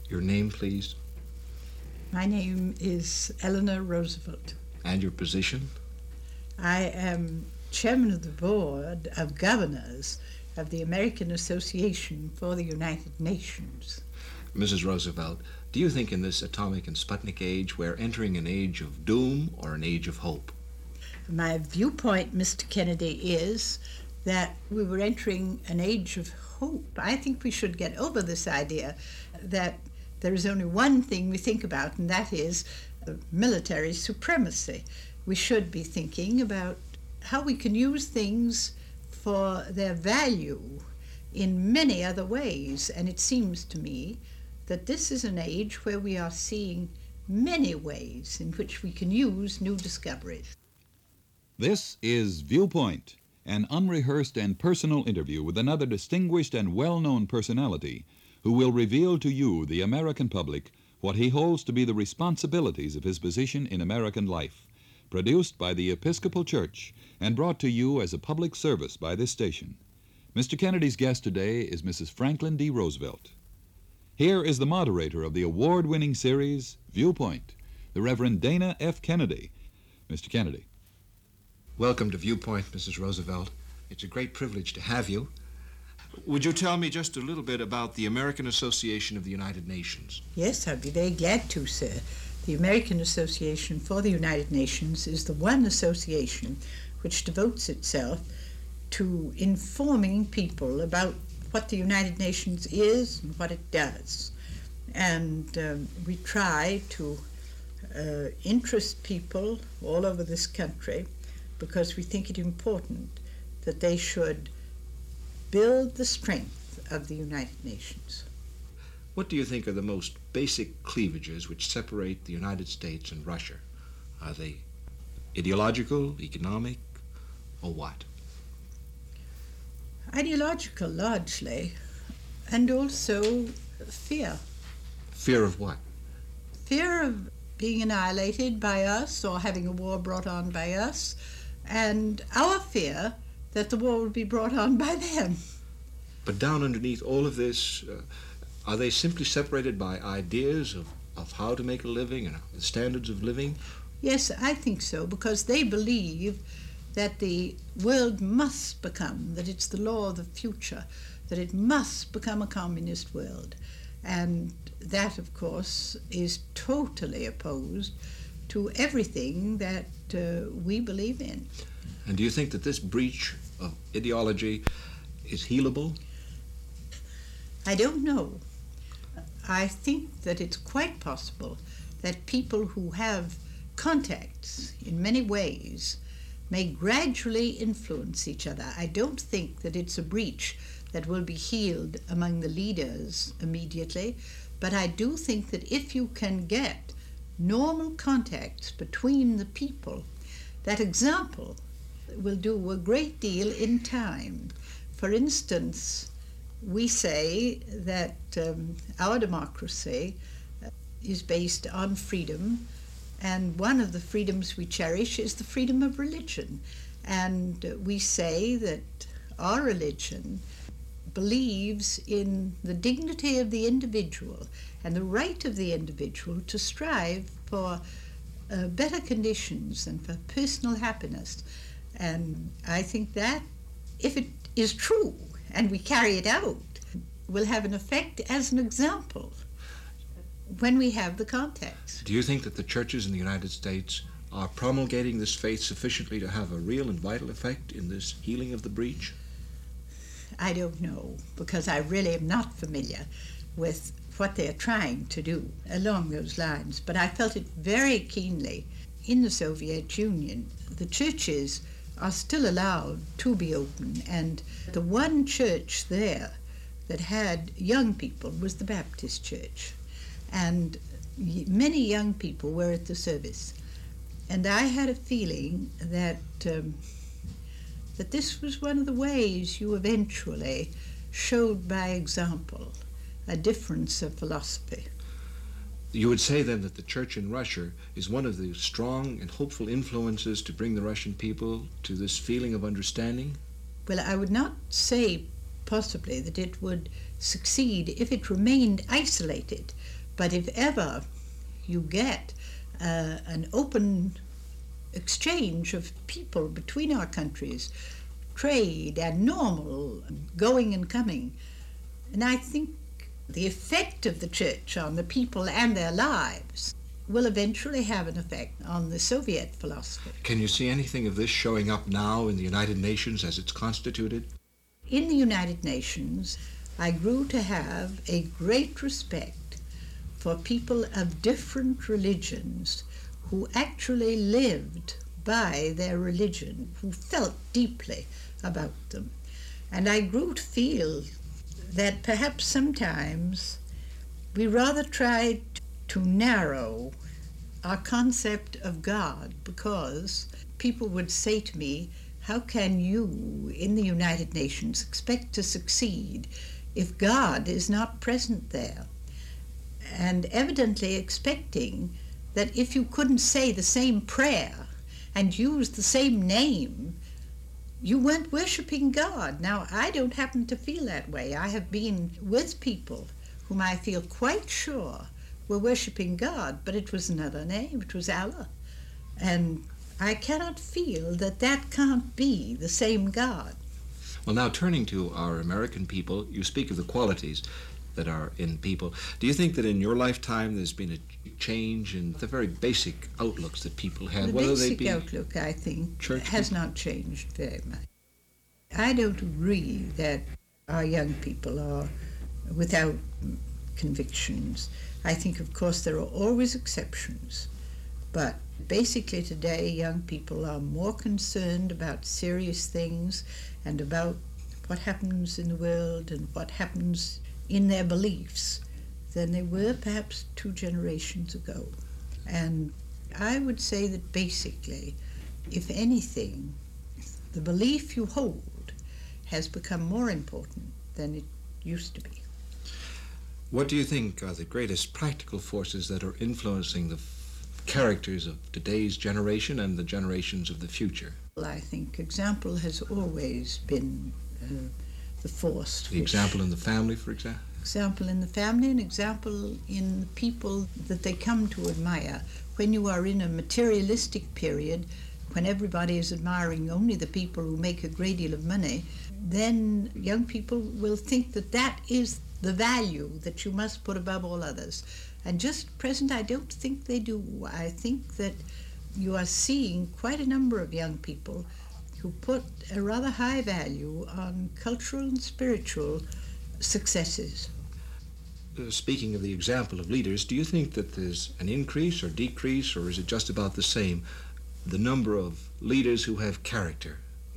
Your name, please, My name is Eleanor Roosevelt. and your position. I am chairman of the board of governors of the American Association for the United Nations. Mrs. Roosevelt, do you think in this atomic and Sputnik age we're entering an age of doom or an age of hope? My viewpoint, Mr. Kennedy, is that we were entering an age of hope. I think we should get over this idea that there is only one thing we think about, and that is military supremacy. We should be thinking about how we can use things for their value in many other ways. And it seems to me that this is an age where we are seeing many ways in which we can use new discoveries. This is Viewpoint, an unrehearsed and personal interview with another distinguished and well-known personality who will reveal to you, the American public, what he holds to be the responsibilities of his position in American life, produced by the Episcopal Church and brought to you as a public service by this station. Mr. Kennedy's guest today is Mrs. Franklin D. Roosevelt. Here is the moderator of the award-winning series, Viewpoint, the Reverend Dana F. Kennedy. Mr. Kennedy. Welcome to Viewpoint, Mrs. Roosevelt. It's a great privilege to have you. Would you tell me just a little bit about the American Association of the United Nations? Yes, I'd be very glad to, sir. The American Association for the United Nations is the one association which devotes itself to informing people about what the United Nations is and what it does. And we try to interest people all over this country because we think it important that they should build the strength of the United Nations. What do you think are the most basic cleavages which separate the United States and Russia? Are they ideological, economic, or what? Ideological, largely, and also fear. Fear of what? Fear of being annihilated by us or having a war brought on by us, and our fear that the war will be brought on by them. But down underneath all of this, are they simply separated by ideas of how to make a living and the standards of living? Yes, I think so, because they believe that the world must become, that it's the law of the future, that it must become a communist world. And that, of course, is totally opposed to everything that we believe in. And do you think that this breach of ideology is healable? I don't know. I think that it's quite possible that people who have contacts in many ways may gradually influence each other. I don't think that it's a breach that will be healed among the leaders immediately, but I do think that if you can get normal contacts between the people, that example will do a great deal in time. For instance, we say that our democracy is based on freedom, and one of the freedoms we cherish is the freedom of religion. And we say that our religion believes in the dignity of the individual and the right of the individual to strive for better conditions and for personal happiness. And I think that if it is true and we carry it out, will have an effect as an example when we have the contacts. Do you think that the churches in the United States are promulgating this faith sufficiently to have a real and vital effect in this healing of the breach? I don't know, because I really am not familiar with what they're trying to do along those lines. But I felt it very keenly in the Soviet Union. The churches are still allowed to be open, and the one church there that had young people was the Baptist Church. And many young people were at the service. And I had a feeling that that this was one of the ways you eventually showed by example a difference of philosophy. You would say then that the church in Russia is one of the strong and hopeful influences to bring the Russian people to this feeling of understanding? Well, I would not say possibly that it would succeed if it remained isolated, But if ever you get an open exchange of people between our countries, trade and normal going and coming, and I think the effect of the church on the people and their lives will eventually have an effect on the Soviet philosophy. Can you see anything of this showing up now in the United Nations as it's constituted? In the United Nations, I grew to have a great respect for people of different religions who actually lived by their religion, who felt deeply about them. And I grew to feel that perhaps sometimes we rather tried to narrow our concept of God, because people would say to me, how can you in the United Nations expect to succeed if God is not present there? And evidently expecting that if you couldn't say the same prayer and use the same name, you weren't worshiping God. Now, I don't happen to feel that way. I have been with people whom I feel quite sure were worshiping God, but it was another name. It was Allah. And I cannot feel that that can't be the same God. Well, now turning to our American people, you speak of the qualities that are in people. Do you think that in your lifetime there's been a change in the very basic outlooks that people have? The whether basic they be outlook, I think, church has people? not changed very much. I don't agree that our young people are without convictions. I think, of course, there are always exceptions. But basically today, young people are more concerned about serious things and about what happens in the world and what happens in their beliefs than they were perhaps 2 generations ago. And I would say that basically, if anything, the belief you hold has become more important than it used to be. What do you think are the greatest practical forces that are influencing the characters of today's generation and the generations of the future? Well, I think example has always been the force. The example in the family, for example? Example in the family, and example in the people that they come to admire. When you are in a materialistic period, when everybody is admiring only the people who make a great deal of money, then young people will think that that is the value that you must put above all others. And just at present, I don't think they do. I think that you are seeing quite a number of young people who put a rather high value on cultural and spiritual successes. Speaking of the example of leaders, do you think that there's an increase or decrease, or is it just about the same, the number of leaders who have character?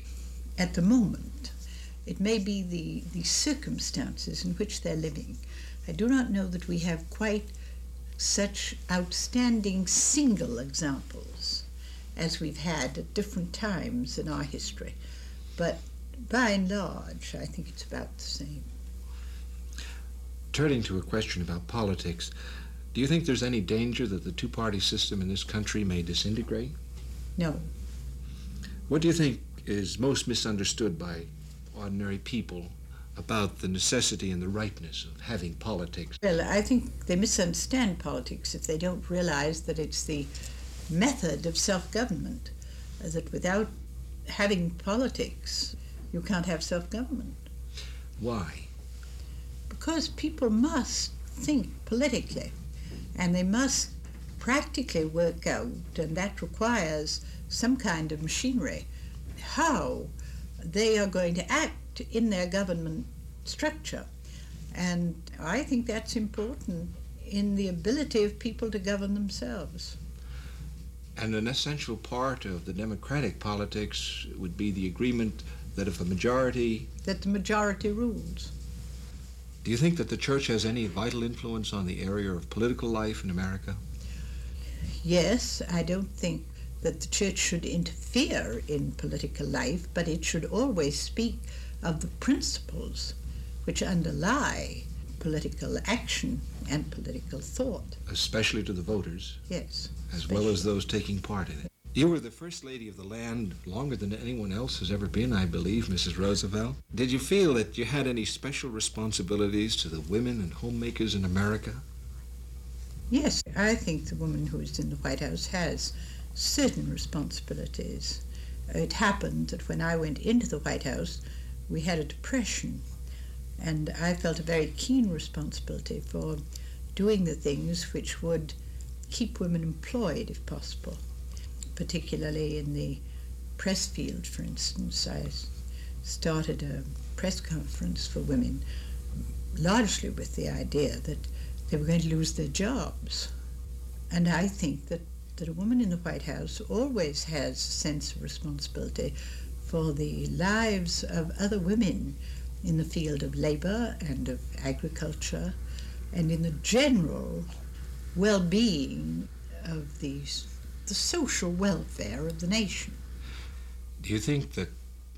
At the moment, it may be the circumstances in which they're living. I do not know that we have quite such outstanding single examples as we've had at different times in our history. But by and large, I think it's about the same. Turning to a question about politics, do you think there's any danger that the two-party system in this country may disintegrate? No. What do you think is most misunderstood by ordinary people about the necessity and the rightness of having politics? Well, I think they misunderstand politics if they don't realize that it's the method of self-government, that without having politics, you can't have self-government. Why? Because people must think politically, and they must practically work out, and that requires some kind of machinery, how they are going to act in their government structure. And I think that's important in the ability of people to govern themselves. And an essential part of the democratic politics would be the agreement that if a majority... That the majority rules. Do you think that the church has any vital influence on the area of political life in America? Yes, I don't think that the church should interfere in political life, but it should always speak of the principles which underlie political action and political thought. Especially to the voters? Yes. As well as those taking part in it. You were the first lady of the land longer than anyone else has ever been, I believe, Mrs. Roosevelt. Did you feel that you had any special responsibilities to the women and homemakers in America? Yes, I think the woman who is in the White House has certain responsibilities. It happened that when I went into the White House, we had a depression, and I felt a very keen responsibility for doing the things which would keep women employed, if possible, particularly in the press field, for instance. I started a press conference for women, largely with the idea that they were going to lose their jobs. And I think that a woman in the White House always has a sense of responsibility for the lives of other women in the field of labor and of agriculture and in the general well-being of the social welfare of the nation. Do you think that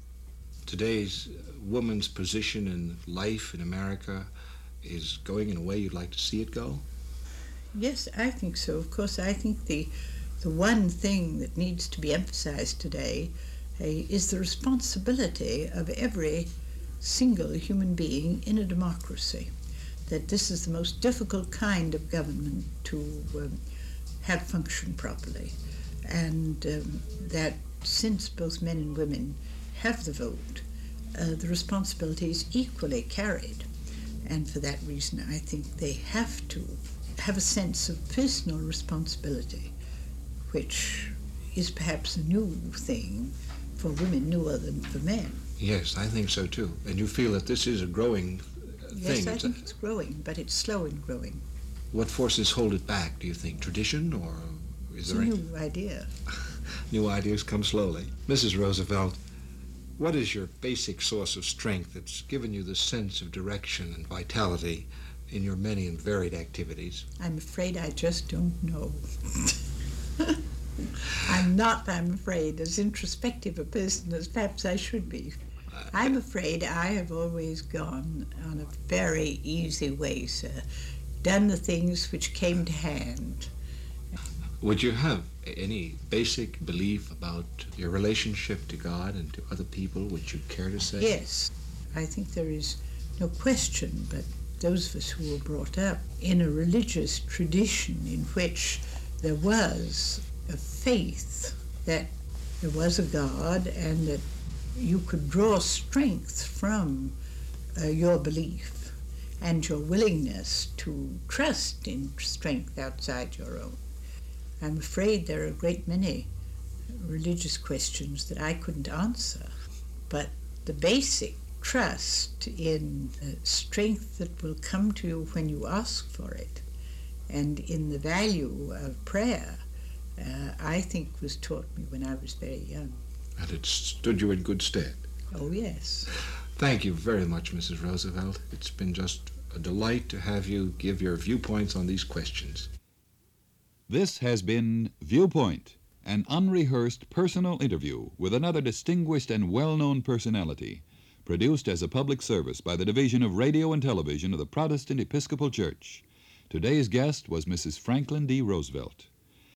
today's woman's position in life in America is going in a way you'd like to see it go? Yes, I think so. Of course, I think the one thing that needs to be emphasized today is the responsibility of every single human being in a democracy. That this is the most difficult kind of government to have function properly. And that since both men and women have the vote, the responsibility is equally carried. And for that reason, I think they have to have a sense of personal responsibility, which is perhaps a new thing for women, newer than for men. Yes, I think so too. And you feel that this is a growing thing? Yes, I think it's growing, but it's slow in growing. What forces hold it back, do you think? Tradition, or is there a new idea? New ideas come slowly. Mrs. Roosevelt, what is your basic source of strength that's given you the sense of direction and vitality in your many and varied activities? I'm afraid I just don't know. I'm afraid, as introspective a person as perhaps I should be. I'm afraid I have always gone on a very easy way, sir. Done the things which came to hand. Would you have any basic belief about your relationship to God and to other people, which you care to say? Yes. I think there is no question, but those of us who were brought up in a religious tradition in which there was a faith that there was a God and that you could draw strength from your belief and your willingness to trust in strength outside your own. I'm afraid there are a great many religious questions that I couldn't answer, but the basic trust in strength that will come to you when you ask for it and in the value of prayer, I think was taught me when I was very young. And it stood you in good stead. Oh, yes. Thank you very much, Mrs. Roosevelt. It's been just a delight to have you give your viewpoints on these questions. This has been Viewpoint, an unrehearsed personal interview with another distinguished and well-known personality, produced as a public service by the Division of Radio and Television of the Protestant Episcopal Church. Today's guest was Mrs. Franklin D. Roosevelt.